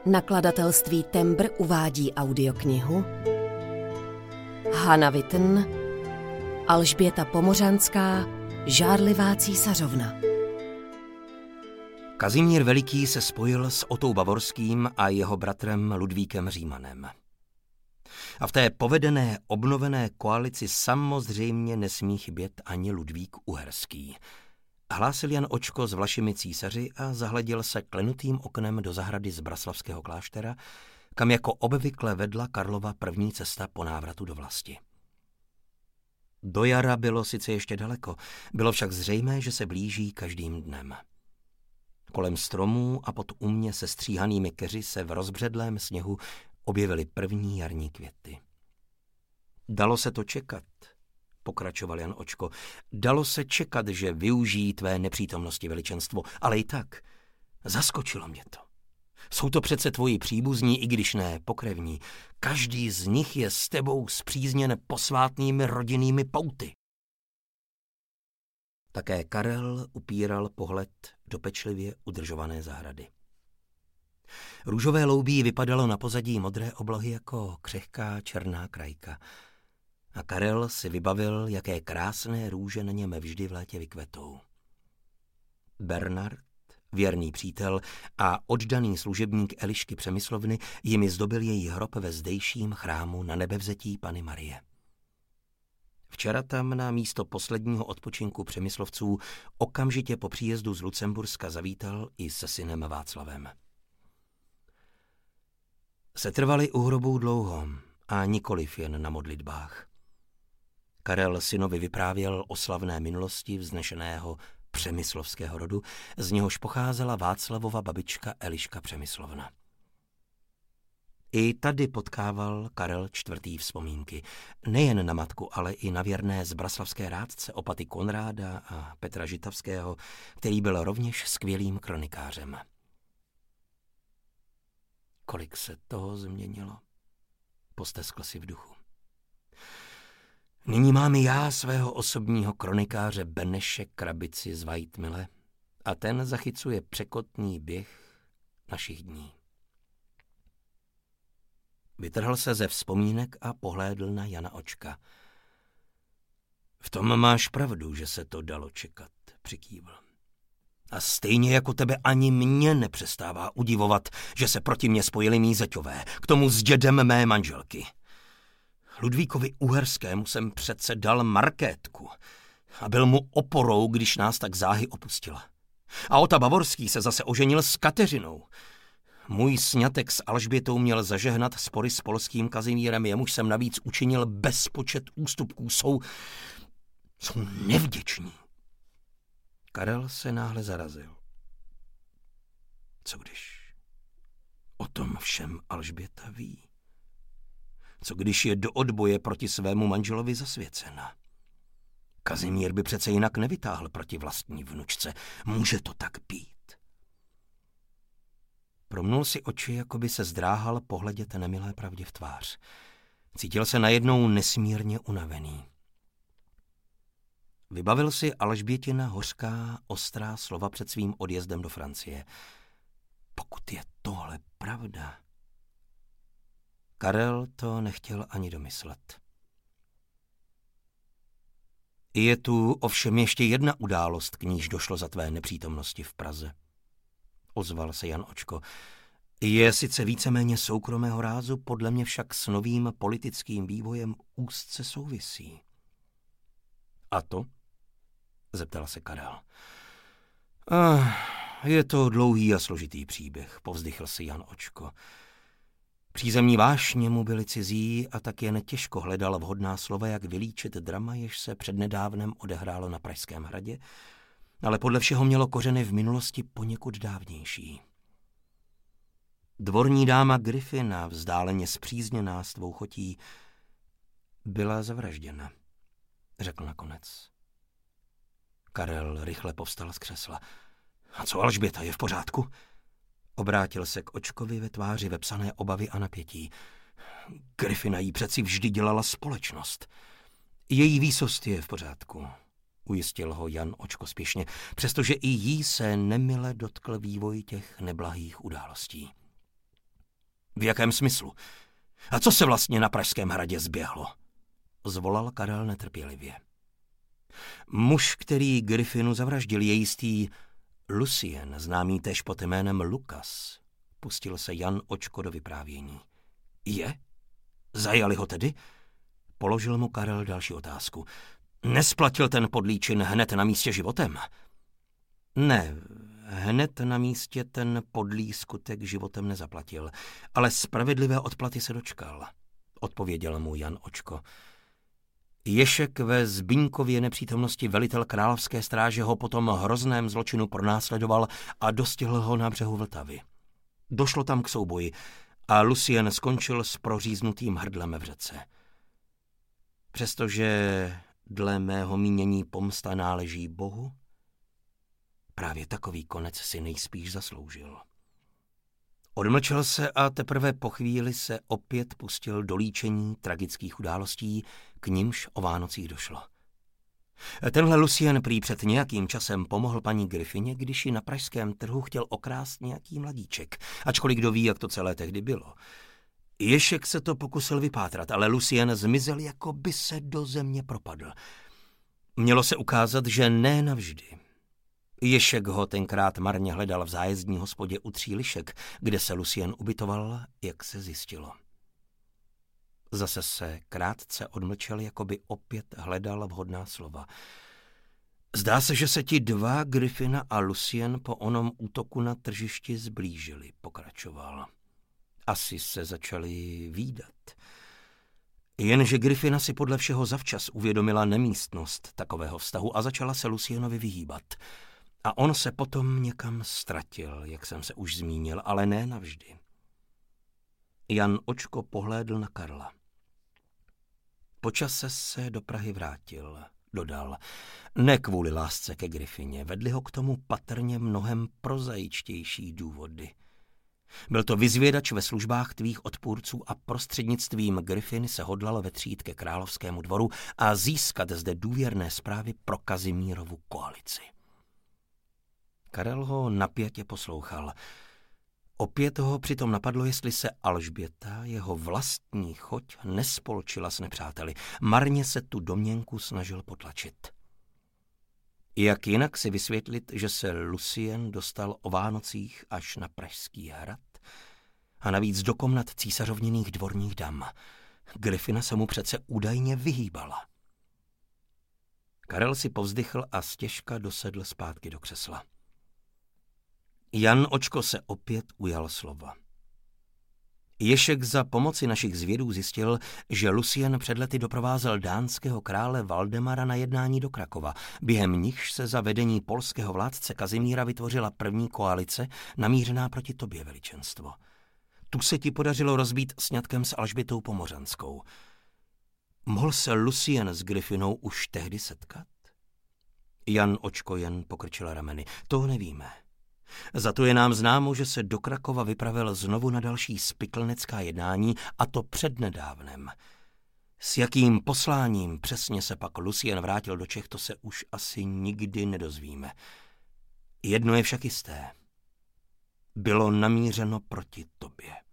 Nakladatelství Tembr uvádí audioknihu Hana Witten, Alžběta Pomořanská, Žárlivá císařovna. Kazimír Veliký se spojil s Otou Bavorským a jeho bratrem Ludvíkem Římanem. A v té povedené, obnovené koalici samozřejmě nesmí chybět ani Ludvík Uherský. Hlásil Jan Očko s Vlašimi císaři a zahleděl se klenutým oknem do zahrady Zbraslavského kláštera, kam jako obvykle vedla Karlova první cesta po návratu do vlasti. Do jara bylo sice ještě daleko, bylo však zřejmé, že se blíží každým dnem. Kolem stromů a pod umně se stříhanými keři se v rozbředlém sněhu objevily první jarní květy. Dalo se to čekat, pokračoval Jan Očko. Dalo se čekat, že využijí tvé nepřítomnosti, veličenstvo, ale i tak zaskočilo mě to. Jsou to přece tvoji příbuzní, i když ne pokrevní. Každý z nich je s tebou spřízněn posvátnými rodinnými pouty. Také Karel upíral pohled do pečlivě udržované zahrady. Růžové loubí vypadalo na pozadí modré oblohy jako křehká černá krajka. A Karel si vybavil, jaké krásné růže na něm vždy v létě vykvetou. Bernard, věrný přítel a oddaný služebník Elišky Přemyslovny, jimi zdobil její hrob ve zdejším chrámu na Nebevzetí Panny Marie. Včera tam na místo posledního odpočinku Přemyslovců okamžitě po příjezdu z Lucemburska zavítal i se synem Václavem. Setrvali u hrobů dlouho a nikoliv jen na modlitbách. Karel synovi vyprávěl o slavné minulosti vznešeného přemyslovského rodu, z něhož pocházela Václavova babička Eliška Přemyslovna. I tady potkával Karel IV. Vzpomínky. Nejen na matku, ale i na věrné zbraslavské rádce opaty Konráda a Petra Žitavského, který byl rovněž skvělým kronikářem. Kolik se toho změnilo, posteskl si v duchu. Nyní mám i já svého osobního kronikáře Beneše Krabici z Vajtmile a ten zachycuje překotný běh našich dní. Vytrhl se ze vzpomínek a pohlédl na Jana Očka. V tom máš pravdu, že se to dalo čekat, přikývl. A stejně jako tebe ani mě nepřestává udivovat, že se proti mně spojili mí zeťové, k tomu s dědem mé manželky. Ludvíkovi Uherskému jsem přece dal markétku a byl mu oporou, když nás tak záhy opustila. A Ota Bavorský se zase oženil s Kateřinou. Můj sňatek s Alžbětou měl zažehnat spory s polským Kazimírem, jemuž jsem navíc učinil bezpočet ústupků. Jsou nevděční. Karel se náhle zarazil. Co když o tom všem Alžběta ví? Co když je do odboje proti svému manželovi zasvěcena? Kazimír by přece jinak nevytáhl proti vlastní vnučce. Může to tak být? Promnul si oči, jako by se zdráhal pohledět nemilé pravdě v tvář. Cítil se najednou nesmírně unavený. Vybavil si Alžbětina hořká, ostrá slova před svým odjezdem do Francie. Pokud je tohle pravda... Karel to nechtěl ani domyslet. Je tu ovšem ještě jedna událost, k níž došlo za tvé nepřítomnosti v Praze. Ozval se Jan Očko. Je sice víceméně soukromého rázu, podle mě však s novým politickým vývojem úzce souvisí. A to? Zeptal se Karel. Je to dlouhý a složitý příběh, povzdychl si Jan Očko. Přízemní vášně mu byly cizí a tak jen těžko hledal vhodná slova, jak vylíčit drama, jež se přednedávnem odehrálo na Pražském hradě, ale podle všeho mělo kořeny v minulosti poněkud dávnější. Dvorní dáma Gryfina, vzdáleně spřízněná s tvou chotí, byla zavražděna, řekl nakonec. Karel rychle povstal z křesla. A co Alžběta, je v pořádku? Obrátil se k Očkovi ve tváři vepsané obavy a napětí. Gryfina jí přeci vždy dělala společnost. Její výsost je v pořádku, ujistil ho Jan Očko spěšně, přestože i jí se nemile dotkl vývoj těch neblahých událostí. V jakém smyslu? A co se vlastně na Pražském hradě zběhlo? Zvolal Karel netrpělivě. Muž, který Gryfinu zavraždil, je jistý Lucien, známý též pod jménem Lukas. Pustil se Jan Očko do vyprávění. Je? Zajali ho tedy? Položil mu Karel další otázku. Nesplatil ten podlíčin hned na místě životem? Ne, hned na místě ten podlý skutek životem nezaplatil, ale spravedlivé odplaty se dočkal, odpověděl mu Jan Očko. Ježek ve Zbyňkově nepřítomnosti velitel královské stráže ho po tom hrozném zločinu pronásledoval a dostihl ho na břehu Vltavy. Došlo tam k souboji a Lucien skončil s proříznutým hrdlem v řece. Přestože dle mého mínění pomsta náleží Bohu, právě takový konec si nejspíš zasloužil. Odmlčel se a teprve po chvíli se opět pustil do líčení tragických událostí, k nimž o Vánocích došlo. Tenhle Lucien prý před nějakým časem pomohl paní Gryfině, když ji na pražském trhu chtěl okrást nějaký mladíček, ačkoliv kdo ví, jak to celé tehdy bylo. Ježek se to pokusil vypátrat, ale Lucien zmizel, jako by se do země propadl. Mělo se ukázat, že ne navždy. Ježek ho tenkrát marně hledal v zájezdní hospodě u Tří lišek, kde se Lucien ubytoval, jak se zjistilo. Zase se krátce odmlčel, jako by opět hledal vhodná slova. Zdá se, že se ti dva, Gryfina a Lucien, po onom útoku na tržišti zblížili, pokračoval. Asi se začali vídat. Jenže Gryfina si podle všeho zavčas uvědomila nemístnost takového vztahu a začala se Lucienovi vyhýbat. A on se potom někam ztratil, jak jsem se už zmínil, ale ne navždy. Jan Očko pohlédl na Karla. Po čase se do Prahy vrátil, dodal. Ne kvůli lásce ke Gryfině, vedli ho k tomu patrně mnohem prozaičtější důvody. Byl to vyzvědač ve službách tvých odpůrců a prostřednictvím Gryfiny se hodlal vetřít ke královskému dvoru a získat zde důvěrné zprávy pro Kazimírovu koalici. Karel ho napjatě poslouchal. Opět ho přitom napadlo, jestli se Alžběta, jeho vlastní choť, nespolčila s nepřáteli. Marně se tu domněnku snažil potlačit. Jak jinak si vysvětlit, že se Lucien dostal o Vánocích až na Pražský hrad a navíc do komnat císařovněných dvorních dam? Gryfina se mu přece údajně vyhýbala. Karel si povzdychl a stěžka dosedl zpátky do křesla. Jan Očko se opět ujal slova. Ježek za pomoci našich zvědů zjistil, že Lucien před lety doprovázel dánského krále Valdemara na jednání do Krakova, během nichž se za vedení polského vládce Kazimíra vytvořila první koalice namířená proti tobě, veličenstvo. Tu se ti podařilo rozbít sňatkem s Alžbětou Pomořanskou. Mohl se Lucien s Gryfinou už tehdy setkat? Jan Očko jen pokrčil rameny. To nevíme. Za to je nám známo, že se do Krakova vypravil znovu na další spiklnecká jednání, a to přednedávnem. S jakým posláním přesně se pak Lucien vrátil do Čech, to se už asi nikdy nedozvíme. Jedno je však jisté. Bylo namířeno proti tobě.